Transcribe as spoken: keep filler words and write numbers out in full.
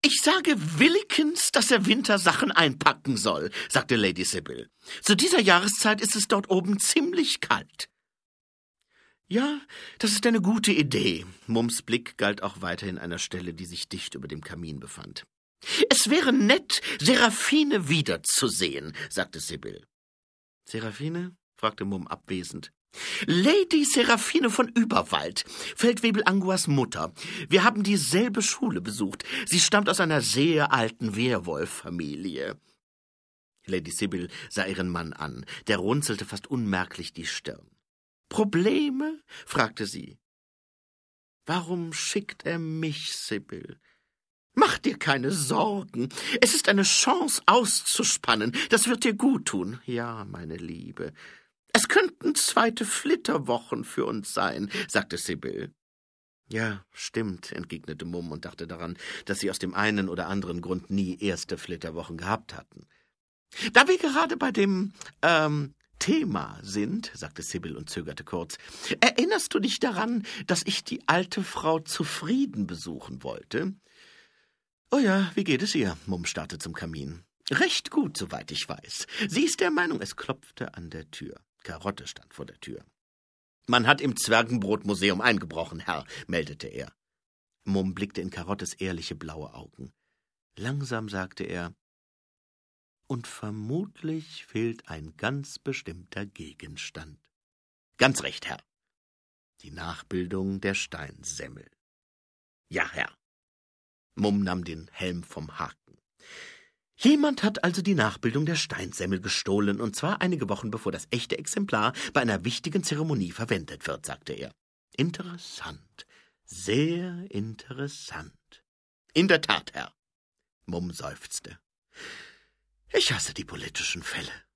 »Ich sage Willikins, dass er Wintersachen einpacken soll«, sagte Lady Sybil. »Zu dieser Jahreszeit ist es dort oben ziemlich kalt.« »Ja, das ist eine gute Idee.« Mums Blick galt auch weiterhin einer Stelle, die sich dicht über dem Kamin befand. »Es wäre nett, Seraphine wiederzusehen«, sagte Sybil. »Seraphine?« fragte Mumm abwesend. »Lady Seraphine von Überwald, Feldwebel Anguas Mutter. Wir haben dieselbe Schule besucht. Sie stammt aus einer sehr alten Werwolf-Familie.« Lady Sybil sah ihren Mann an. Der runzelte fast unmerklich die Stirn. »Probleme?« fragte sie. »Warum schickt er mich, Sybil?« »Mach dir keine Sorgen. Es ist eine Chance auszuspannen. Das wird dir gut tun.« »Ja, meine Liebe. Es könnten zweite Flitterwochen für uns sein«, sagte Sybil. »Ja, stimmt«, entgegnete Mumm und dachte daran, dass sie aus dem einen oder anderen Grund nie erste Flitterwochen gehabt hatten. »Da wir gerade bei dem, ähm, Thema sind«, sagte Sybil und zögerte kurz, »erinnerst du dich daran, dass ich die alte Frau Zufrieden besuchen wollte?« »Oh ja, wie geht es ihr?« Mumm starrte zum Kamin. »Recht gut, soweit ich weiß. Sie ist der Meinung«, es klopfte an der Tür. Karotte stand vor der Tür. »Man hat im Zwergenbrotmuseum eingebrochen, Herr«, meldete er. Mumm blickte in Karottes ehrliche blaue Augen. Langsam sagte er, »Und vermutlich fehlt ein ganz bestimmter Gegenstand.« »Ganz recht, Herr. Die Nachbildung der Steinsemmel.« »Ja, Herr.« Mumm nahm den Helm vom Haken. »Jemand hat also die Nachbildung der Steinsemmel gestohlen, und zwar einige Wochen bevor das echte Exemplar bei einer wichtigen Zeremonie verwendet wird«, sagte er. »Interessant, sehr interessant.« »In der Tat, Herr.« Mumm seufzte. »Ich hasse die politischen Fälle.«